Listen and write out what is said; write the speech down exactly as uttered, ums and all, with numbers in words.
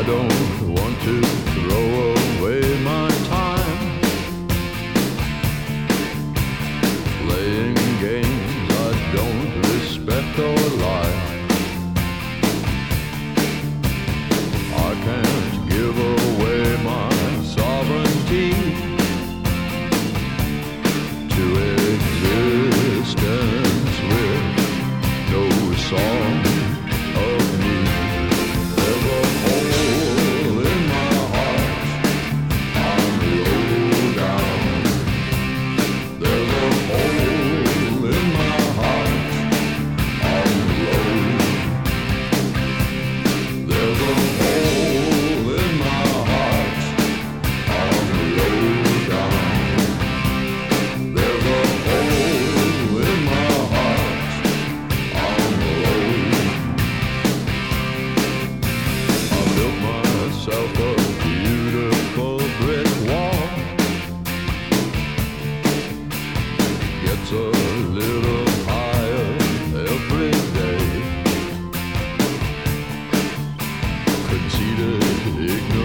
I don't want to throw away my time playing games I don't respect or like. I can't give away my sovereignty to existence with no song of me. There's a hole in my heart, I'm low down. There's a hole in my heart, I'm low. There's a hole in my heart, I'm low down. There's a hole in my heart, I'm low. I built myself a beautiful brick wall. Gets a little higher every day. Conceited, ignorant